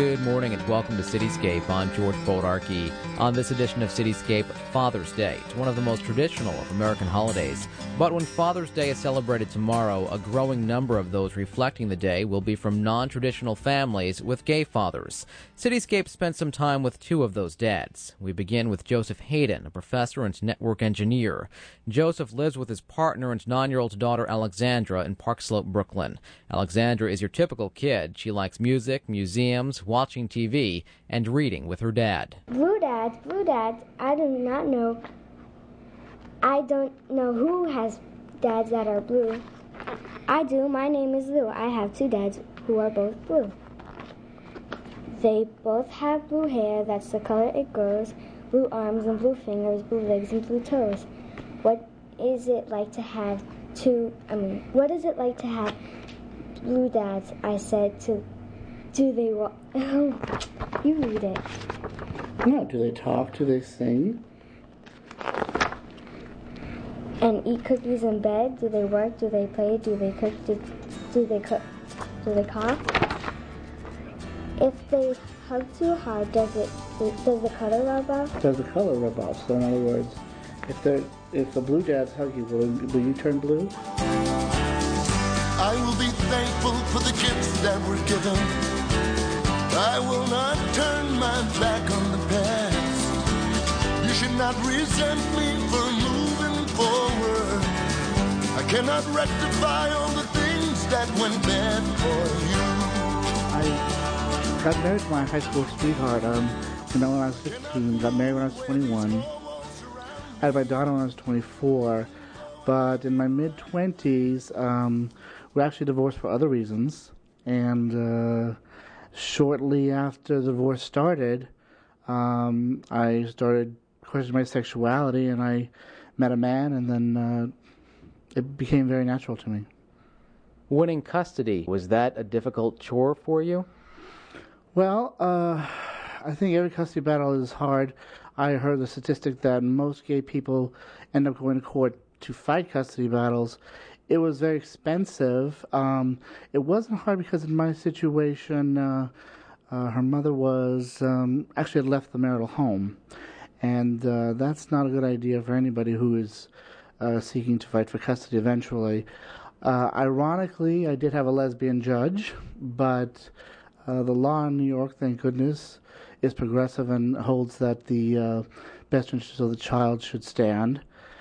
Good morning and welcome to Cityscape. I'm George Bodarky. On this edition of Cityscape, Father's Day. It's one of the most traditional of American holidays. But when Father's Day is celebrated tomorrow, a growing number of those reflecting the day will be from non-traditional families with gay fathers. Cityscape spent some time with two of those dads. We begin with Joseph Hayden, a professor and network engineer. Joseph lives with his partner and 9-year-old daughter Alexandra in Park Slope, Brooklyn. Alexandra is your typical kid. She likes music, museums, watching TV, and reading with her dad. Blue dads, I do not know. I don't know who has dads that are blue. I do. My name is Lou. I have two dads who are both blue. They both have blue hair, that's the color it grows, blue arms and blue fingers, blue legs and blue toes. What is it like to have what is it like to have blue dads? I said to, do they you read it. No, do they talk? Do they sing? And eat cookies in bed? Do they work? Do they play? Do they cook? Do they cook? Do they cough? If they hug too hard, does the color rub off? Does the color rub off? So in other words, if the blue dads hug you, will you turn blue? I will be thankful for the gifts that were given. I will not turn my back on the past. You should not resent me for moving forward. I cannot rectify all the things that went bad for you. I got married to my high school sweetheart when I was 15, got married when I was 21. I had my daughter when I was 24, but in my mid-20s, we actually divorced for other reasons, and shortly after the divorce started, I started questioning my sexuality, and I met a man, and then it became very natural to me. Winning custody, was that a difficult chore for you? Well, I think every custody battle is hard. I heard the statistic that most gay people end up going to court to fight custody battles. It was very expensive. It wasn't hard because in my situation, her mother was actually had left the marital home. And that's not a good idea for anybody who is seeking to fight for custody eventually. Ironically, I did have a lesbian judge, but the law in New York, thank goodness, is progressive and holds that the best interests of the child should stand.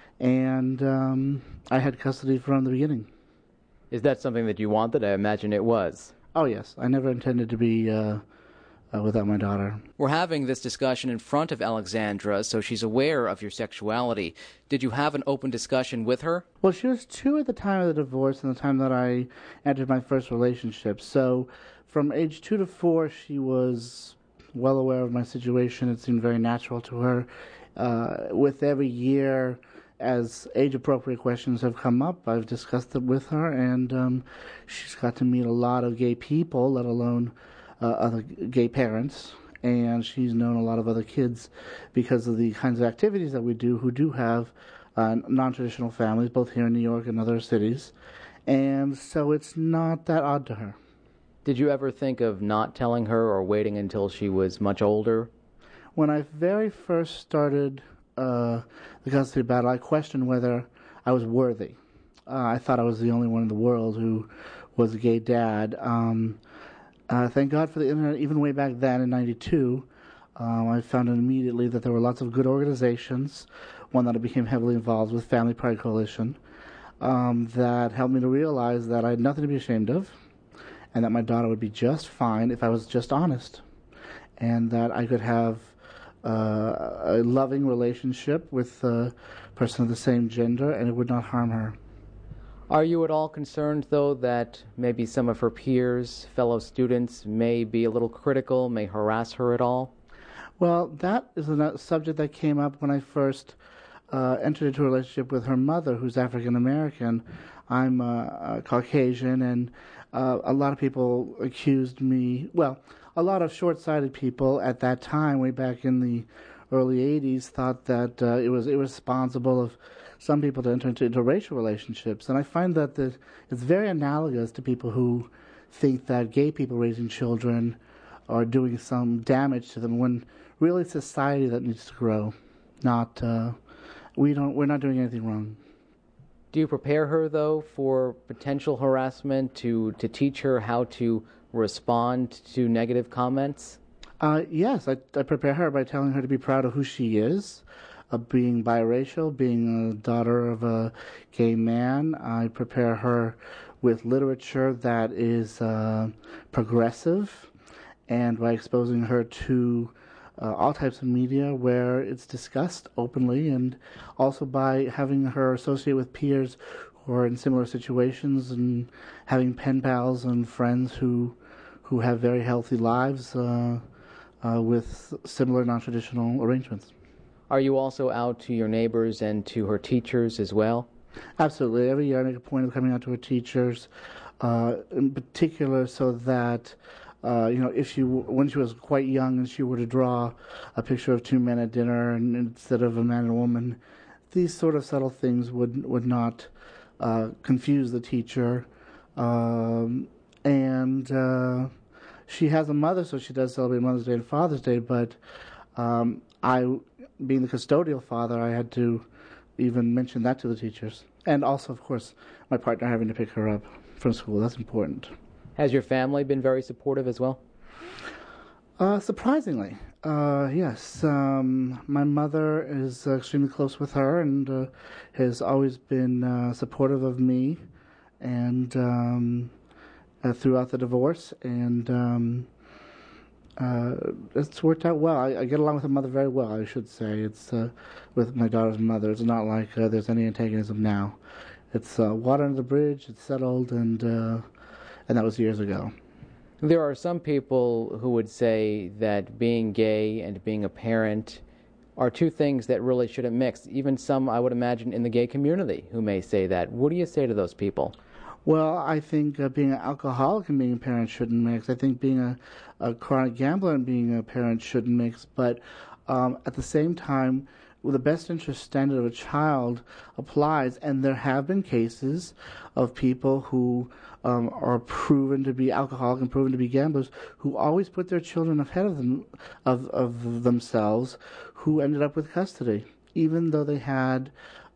And I had custody from the beginning. Is that something that you wanted? I imagine it was. Oh, yes. I never intended to be without my daughter. We're having this discussion in front of Alexandra, so she's aware of your sexuality. Did you have an open discussion with her? Well, she was 2 at the time of the divorce and the time that I entered my first relationship. So from age 2 to 4, she was well aware of my situation. It seemed very natural to her. With every year, as age-appropriate questions have come up, I've discussed it with her, and she's got to meet a lot of gay people, let alone other gay parents, and she's known a lot of other kids because of the kinds of activities that we do who do have non-traditional families, both here in New York and other cities, and so it's not that odd to her. Did you ever think of not telling her or waiting until she was much older? When I very first started the custody battle, I questioned whether I was worthy. I thought I was the only one in the world who was a gay dad. Thank God for the internet. Even way back then in '92, I found immediately that there were lots of good organizations, one that I became heavily involved with, Family Pride Coalition, that helped me to realize that I had nothing to be ashamed of, and that my daughter would be just fine if I was just honest, and that I could have a loving relationship with a person of the same gender, and it would not harm her. Are you at all concerned, though, that maybe some of her peers, fellow students, may be a little critical, may harass her at all? Well, that is a subject that came up when I first entered into a relationship with her mother, who's African American. I'm Caucasian, and a lot of people accused me, well, a lot of short-sighted people at that time, way back in the early 80s, thought that it was irresponsible of some people to enter into interracial relationships. And I find that it's very analogous to people who think that gay people raising children are doing some damage to them, when really it's society that needs to grow. Not we're not doing anything wrong. Do you prepare her, though, for potential harassment, to teach her how to respond to negative comments? Yes, I prepare her by telling her to be proud of who she is, of being biracial, being a daughter of a gay man. I prepare her with literature that is progressive, and by exposing her to all types of media where it's discussed openly, and also by having her associate with peers who are in similar situations, and having pen pals and friends who have very healthy lives with similar non-traditional arrangements. Are you also out to your neighbors and to her teachers as well? Absolutely. Every year I make a point of coming out to her teachers, in particular so that when she was quite young and she were to draw a picture of two men at dinner and instead of a man and a woman, these sort of subtle things would not confuse the teacher. And she has a mother, so she does celebrate Mother's Day and Father's Day, but I, being the custodial father, I had to even mention that to the teachers. And also, of course, my partner having to pick her up from school. That's important. Has your family been very supportive as well? Surprisingly, yes. My mother is extremely close with her and has always been supportive of me and throughout the divorce. And it's worked out well. I get along with my mother very well, I should say. It's with my daughter's mother. It's not like there's any antagonism now. It's water under the bridge. It's settled, and that was years ago. There are some people who would say that being gay and being a parent are two things that really shouldn't mix. Even some, I would imagine, in the gay community who may say that. What do you say to those people? Well, I think being an alcoholic and being a parent shouldn't mix. I think being a chronic gambler and being a parent shouldn't mix. But at the same time, the best interest standard of a child applies, and there have been cases of people who are proven to be alcoholic and proven to be gamblers who always put their children ahead of themselves, who ended up with custody, even though they had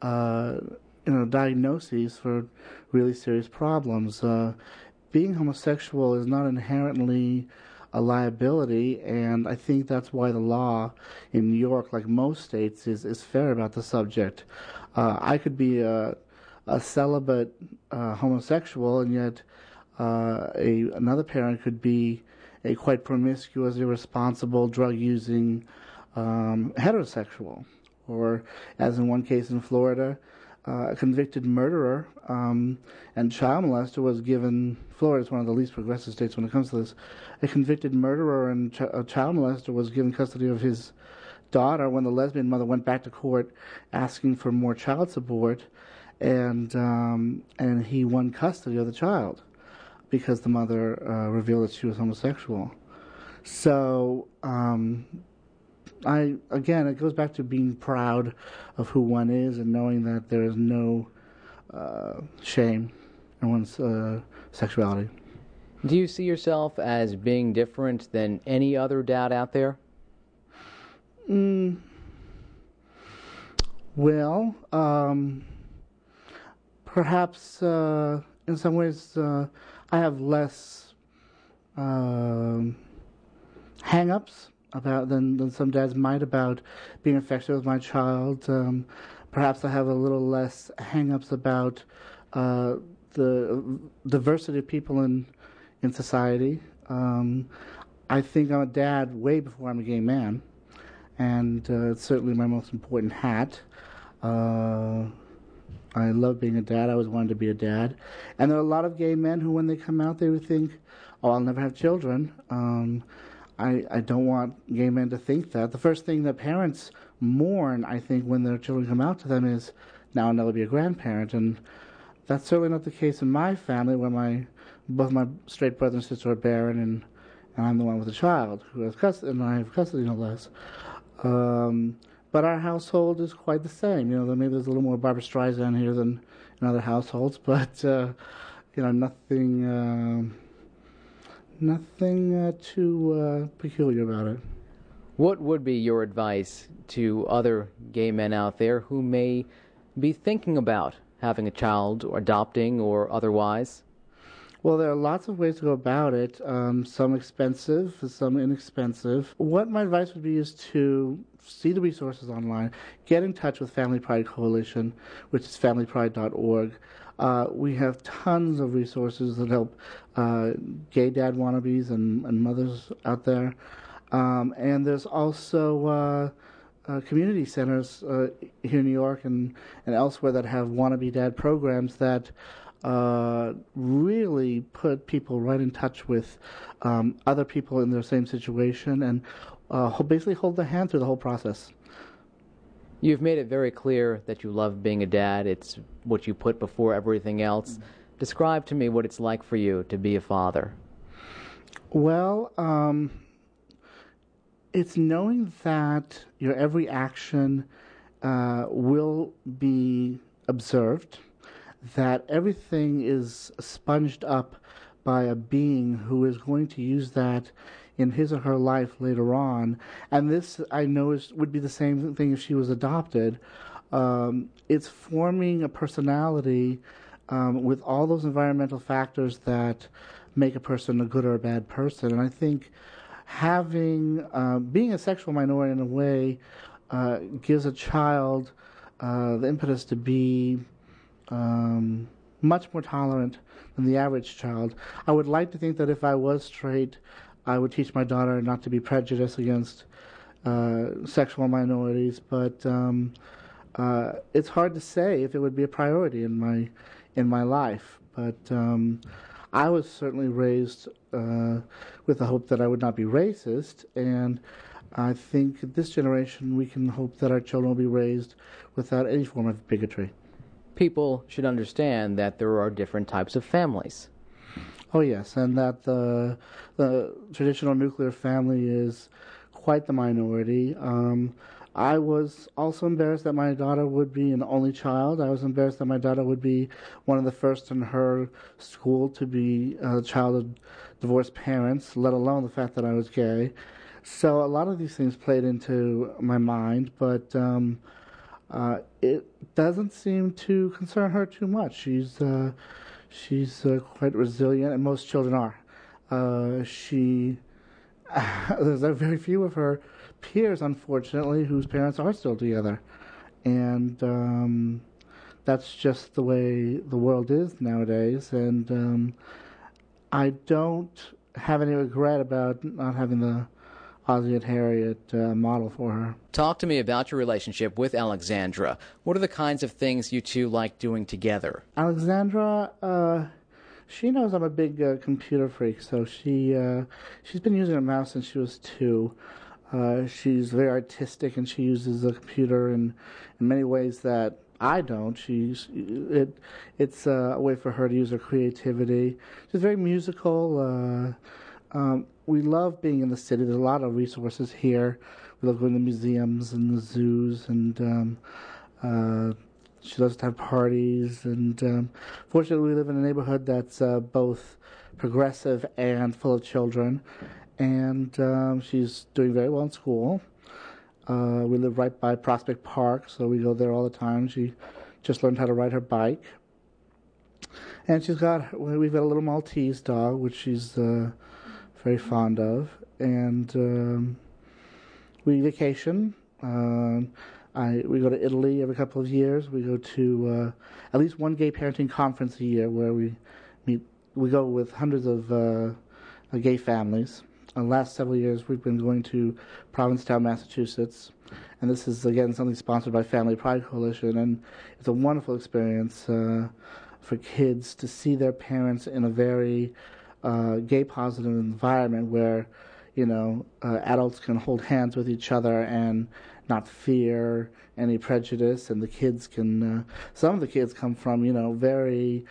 diagnoses for really serious problems. Being homosexual is not inherently a liability, and I think that's why the law in New York, like most states, is fair about the subject. I could be a celibate homosexual, and yet another parent could be a quite promiscuous, irresponsible, drug-using heterosexual. Or, as in one case in Florida, a convicted murderer and child molester was given. Florida is one of the least progressive states when it comes to this. A convicted murderer and a child molester was given custody of his daughter when the lesbian mother went back to court asking for more child support, and he won custody of the child because the mother revealed that she was homosexual. So it goes back to being proud of who one is and knowing that there is no shame in one's sexuality. Do you see yourself as being different than any other dad out there? Well, perhaps in some ways I have less hang-ups than some dads might about being affectionate with my child. Perhaps I have a little less hang-ups about the diversity of people in society. I think I'm a dad way before I'm a gay man, and it's certainly my most important hat. I love being a dad. I always wanted to be a dad. And there are a lot of gay men who, when they come out, they would think, oh, I'll never have children. I don't want gay men to think that. The first thing that parents mourn, I think, when their children come out to them is, now I'll never be a grandparent. And that's certainly not the case in my family, where both my straight brother and sister are barren, and I'm the one with the child who has custody, and I have custody, no less. But our household is quite the same. Maybe there's a little more Barbra Streisand here than in other households, but nothing Nothing too peculiar about it. What would be your advice to other gay men out there who may be thinking about having a child or adopting or otherwise? Well, there are lots of ways to go about it, some expensive, some inexpensive. What my advice would be is to see the resources online, get in touch with Family Pride Coalition, which is familypride.org. We have tons of resources that help gay dad wannabes and mothers out there. And there's also community centers here in New York and elsewhere that have wannabe dad programs that really put people right in touch with other people in their same situation and basically hold their hand through the whole process. You've made it very clear that you love being a dad. It's what you put before everything else. Describe to me what it's like for you to be a father. Well, it's knowing that your every action will be observed, that everything is sponged up by a being who is going to use that in his or her life later on. And this, I know, would be the same thing if she was adopted. It's forming a personality with all those environmental factors that make a person a good or a bad person. And I think being a sexual minority in a way gives a child the impetus to be much more tolerant than the average child. I would like to think that if I was straight, I would teach my daughter not to be prejudiced against sexual minorities, but it's hard to say if it would be a priority in my life. But I was certainly raised with the hope that I would not be racist, and I think this generation we can hope that our children will be raised without any form of bigotry. People should understand that there are different types of families. Oh yes, and that the traditional nuclear family is quite the minority. I was also embarrassed that my daughter would be an only child. I was embarrassed that my daughter would be one of the first in her school to be a child of divorced parents, let alone the fact that I was gay. So a lot of these things played into my mind, but it doesn't seem to concern her too much. She's quite resilient, and most children are. There's very few of her peers, unfortunately, whose parents are still together. And that's just the way the world is nowadays. And I don't have any regret about not having the Ozzie and Harriet model for her. Talk to me about your relationship with Alexandra. What are the kinds of things you two like doing together? Alexandra, she knows I'm a big computer freak, so she's been using a mouse since she was 2. She's very artistic, and she uses the computer in many ways that I don't. It's a way for her to use her creativity. She's very musical. We love being in the city. There's a lot of resources here. We love going to museums and the zoos, and she loves to have parties. And fortunately, we live in a neighborhood that's both progressive and full of children. And she's doing very well in school. We live right by Prospect Park, so we go there all the time. She just learned how to ride her bike. And we've got a little Maltese dog, which she's very fond of. And we vacation. We go to Italy every couple of years. We go to at least one gay parenting conference a year where we meet. We go with hundreds of gay families. The last several years, we've been going to Provincetown, Massachusetts, and this is, again, something sponsored by Family Pride Coalition, and it's a wonderful experience for kids to see their parents in a very gay-positive environment where, adults can hold hands with each other and not fear any prejudice, and the kids can, some of the kids come from, very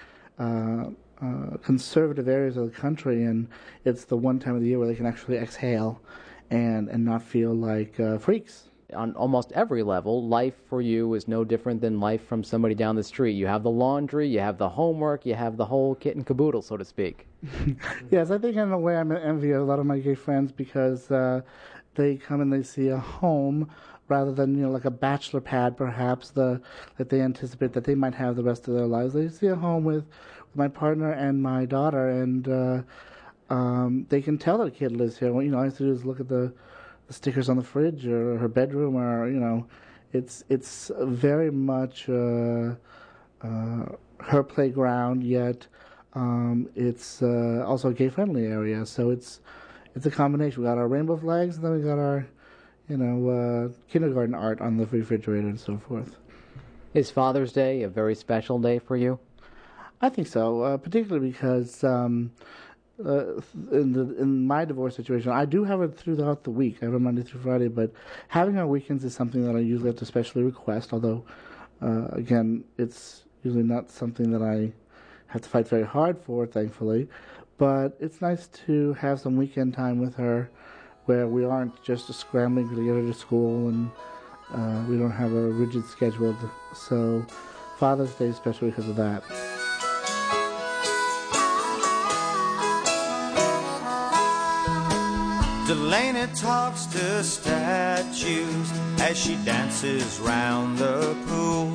conservative areas of the country, and it's the one time of the year where they can actually exhale and not feel like freaks. on almost every level, life for you is no different than life from somebody down the street. You have the laundry, you have the homework, you have the whole kit and caboodle, so to speak. Yes, I think in a way I'm envy of a lot of my gay friends because they come and they see a home rather than, like a bachelor pad perhaps that they anticipate that they might have the rest of their lives. They see a home with my partner and my daughter, and they can tell that a kid lives here. What all I have to do is look at the stickers on the fridge or her bedroom, or it's very much her playground. Yet it's also a gay-friendly area, so it's a combination. We got our rainbow flags, and then we got our kindergarten art on the refrigerator and so forth. Is Father's Day a very special day for you? I think so, particularly because in my divorce situation, I do have it throughout the week. I have it Monday through Friday, but having our weekends is something that I usually have to specially request, although, again, it's usually not something that I have to fight very hard for, thankfully. But it's nice to have some weekend time with her where we aren't just scrambling to get her to school, and we don't have a rigid schedule. So Father's Day is special because of that. Delaney talks to statues as she dances round the pool.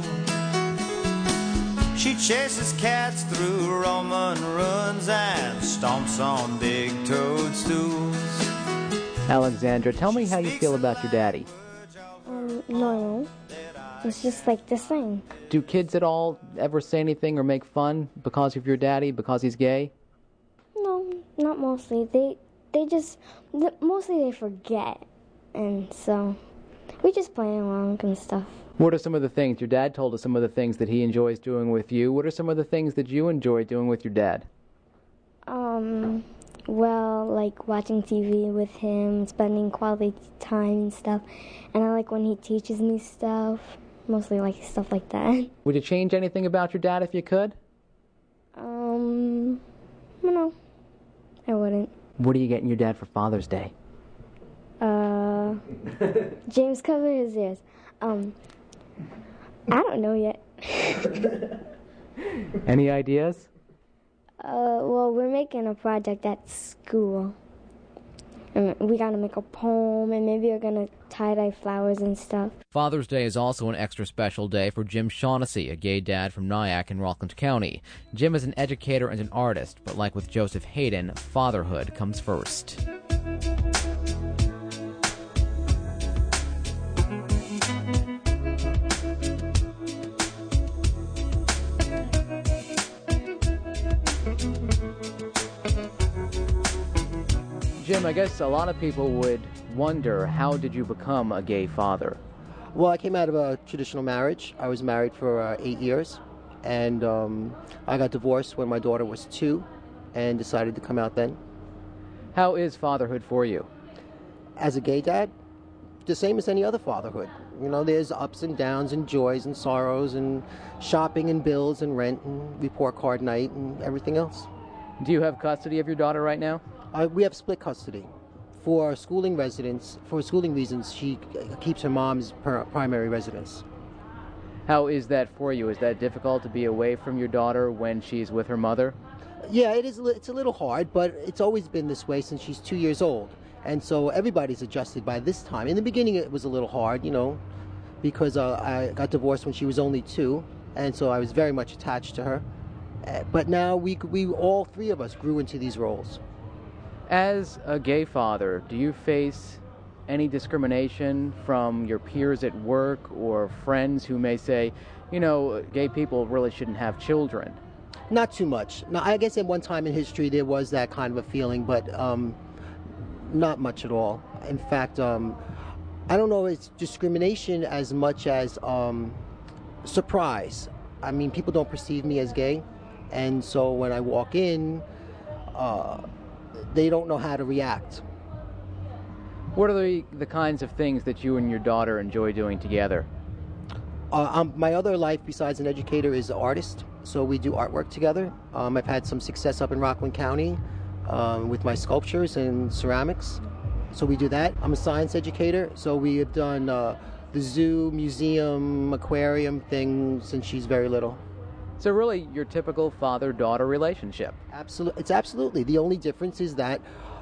She chases cats through Roman ruins and stomps on big toadstools. Alexandra, tell me how you feel about your daddy. Normal. It's just like the same. Do kids at all ever say anything or make fun because of your daddy, because he's gay? No, not mostly. Mostly they forget, and so we just play along and stuff. What are some of the things? Your dad told us some of the things that he enjoys doing with you. What are some of the things that you enjoy doing with your dad? Well, like watching TV with him, spending quality time and stuff. And I like when he teaches me stuff, mostly like stuff like that. Would you change anything about your dad if you could? No, I wouldn't. What are you getting your dad for Father's Day? James, cover his ears. I don't know yet. Any ideas? Well, we're making a project at school. And we gotta make a poem, and maybe we're gonna tie-dye flowers and stuff. Father's Day is also an extra special day for Jim Shaughnessy, a gay dad from Nyack in Rockland County. Jim is an educator and an artist, but like with Joseph Hayden, fatherhood comes first. Jim, I guess a lot of people would wonder, how did you become a gay father? Well, I came out of a traditional marriage. I was married for 8 years, and I got divorced when my daughter was 2 and decided to come out then. How is fatherhood for you? As a gay dad, the same as any other fatherhood. There's ups and downs and joys and sorrows and shopping and bills and rent and report card night and everything else. Do you have custody of your daughter right now? We have split custody. For schooling reasons, she keeps her mom's primary residence. How is that for you? Is that difficult to be away from your daughter when she's with her mother? Yeah, it is. It's a little hard, but it's always been this way since she's 2 years old. And so everybody's adjusted by this time. In the beginning, it was a little hard, because I got divorced when she was only 2, and so I was very much attached to her. But now we all three of us grew into these roles. As a gay father, do you face any discrimination from your peers at work or friends who may say, gay people really shouldn't have children? Not too much. Now, I guess at one time in history there was that kind of a feeling, but not much at all. In fact, I don't know if it's discrimination as much as surprise. I mean, people don't perceive me as gay, and so when I walk in, they don't know how to react. What are the kinds of things that you and your daughter enjoy doing together? My other life besides an educator is an artist, so we do artwork together. I've had some success up in Rockland County with my sculptures and ceramics, So we do that. I'm a science educator, so we have done the zoo, museum, aquarium thing since she's very little. So really, your typical father-daughter relationship. It's absolutely. The only difference is that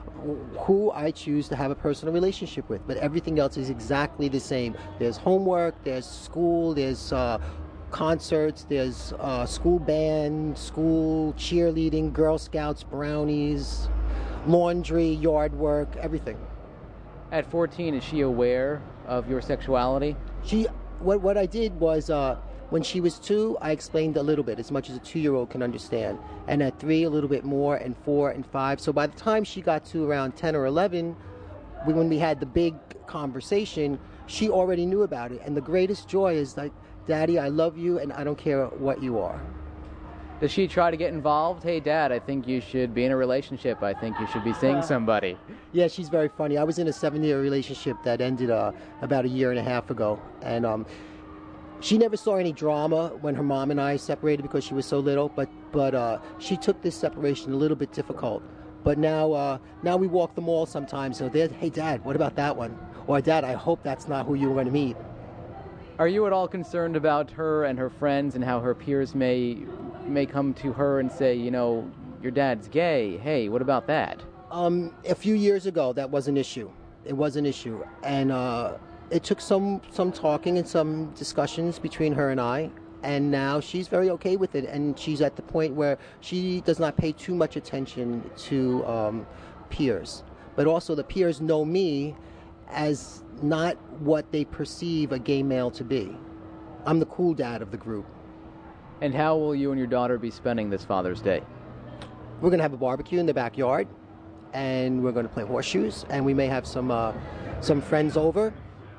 who I choose to have a personal relationship with, but everything else is exactly the same. There's homework, there's school, there's concerts, there's school band, school cheerleading, Girl Scouts, brownies, laundry, yard work, everything. At 14, is she aware of your sexuality? What I did was, when she was 2, I explained a little bit, as much as a 2-year-old can understand. And at 3, a little bit more, and 4 and 5. So by the time she got to around 10 or 11, when we had the big conversation, she already knew about it. And the greatest joy is like, Daddy, I love you, and I don't care what you are. Does she try to get involved? Hey, Dad, I think you should be in a relationship. I think you should be seeing somebody. Yeah, she's very funny. I was in a 7-year relationship that ended about a year and a half ago. And she never saw any drama when her mom and I separated because she was so little. But she took this separation a little bit difficult. But now we walk the mall sometimes. So hey, Dad, what about that one? Or, Dad, I hope that's not who you were going to meet. Are you at all concerned about her and her friends and how her peers may come to her and say, you know, your dad's gay? Hey, what about that? A few years ago, that was an issue. It was an issue. And it took some talking and some discussions between her and I. And now she's very okay with it. And she's at the point where she does not pay too much attention to peers. But also the peers know me as not what they perceive a gay male to be. I'm the cool dad of the group. And how will you and your daughter be spending this Father's Day? We're going to have a barbecue in the backyard, and we're going to play horseshoes, and we may have some friends over.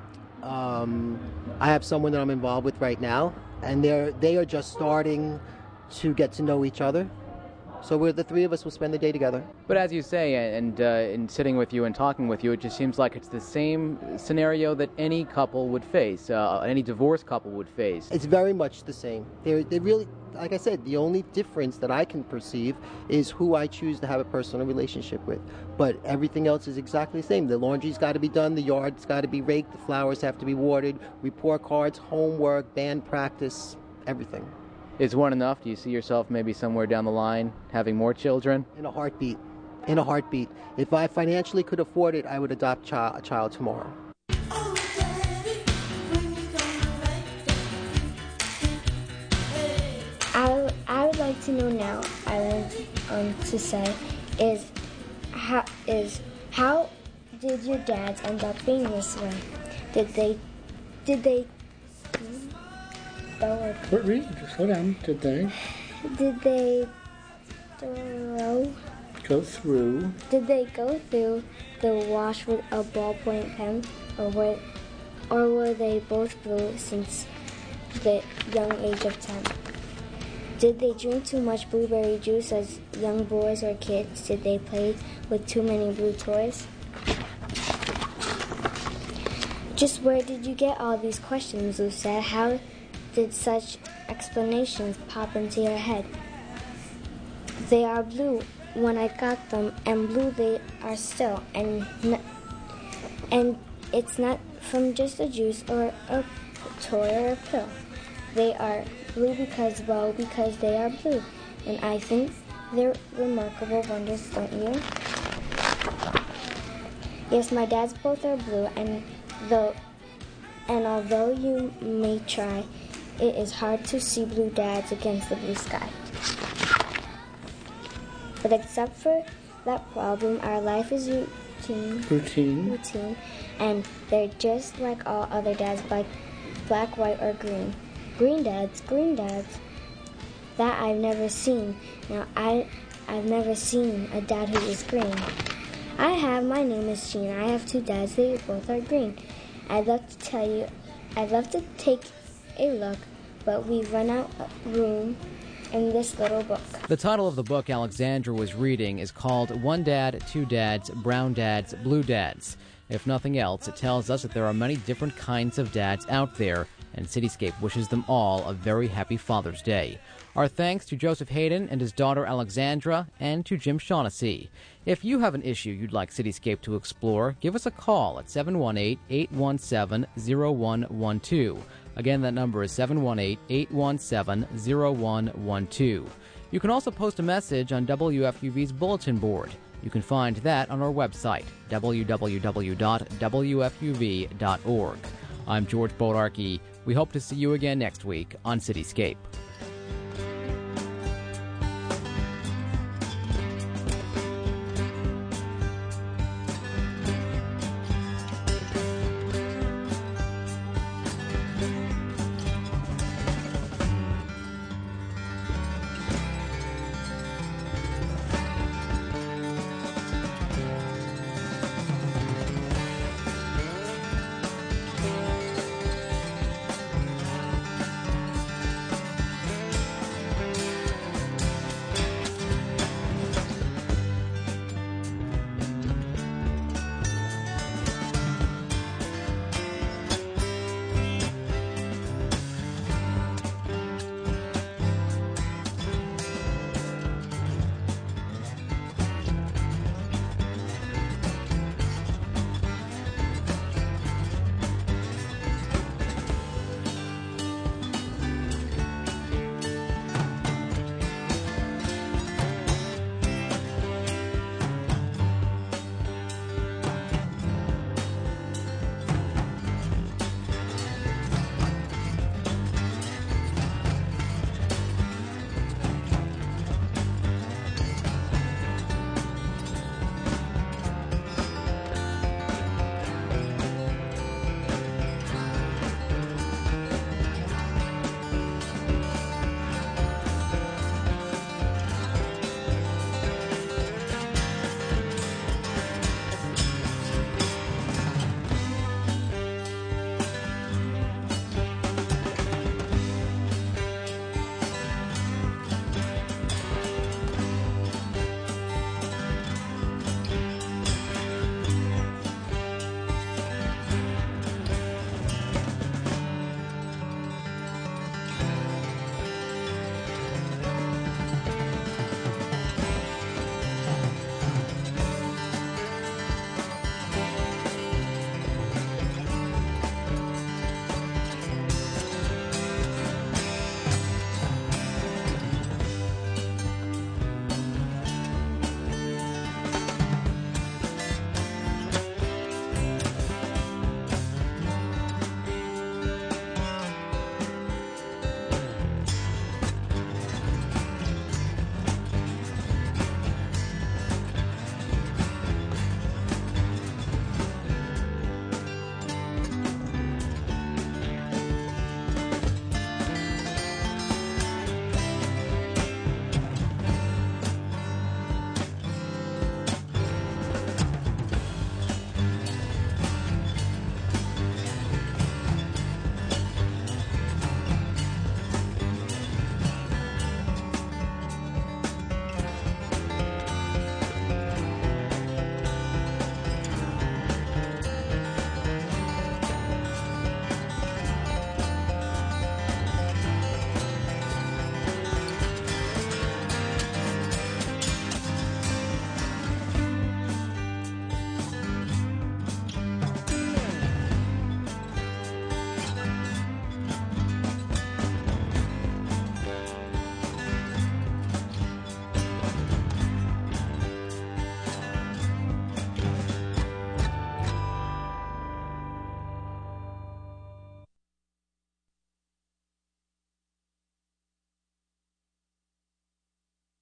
I have someone that I'm involved with right now, and they are just starting to get to know each other. So the 3 of us will spend the day together. But as you say, and in sitting with you and talking with you, it just seems like it's the same scenario that any couple would face, any divorced couple would face. It's very much the same. They really, like I said, the only difference that I can perceive is who I choose to have a personal relationship with. But everything else is exactly the same. The laundry's got to be done, the yard's got to be raked, the flowers have to be watered, report cards, homework, band practice, everything. Is one enough? Do you see yourself maybe somewhere down the line having more children? In a heartbeat. In a heartbeat. If I financially could afford it, I would adopt a child tomorrow. I would like to know now, I want to say, is how did your dads end up being this way? Did they What reason? Slow down. Did they go through the wash with a ballpoint pen, or were they both blue since the young age of 10? Did they drink too much blueberry juice as young boys or kids? Did they play with too many blue toys? Just where did you get all these questions, Lou said? How did such explanations pop into your head? They are blue when I got them, and blue they are still, and it's not from just a juice or a toy or a pill. They are blue because they are blue, and I think they're remarkable wonders, don't you? Yes, my dads both are blue, and although you may try, it is hard to see blue dads against the blue sky. But except for that problem, our life is routine, and they're just like all other dads, black, white, or green. Green dads, that I've never seen. Now, I've never seen a dad who is green. My name is Sheen. I have 2 dads, they both are green. I'd love to take a look, but we've run out of room in this little book. The title of the book Alexandra was reading is called One Dad, Two Dads, Brown Dads, Blue Dads. If nothing else, it tells us that there are many different kinds of dads out there, and Cityscape wishes them all a very happy Father's Day. Our thanks to Joseph Hayden and his daughter Alexandra, and to Jim Shaughnessy. If you have an issue you'd like Cityscape to explore, give us a call at 718-817-0112. Again, that number is 718-817-0112. You can also post a message on WFUV's bulletin board. You can find that on our website, www.wfuv.org. I'm George Bodarky. We hope to see you again next week on Cityscape.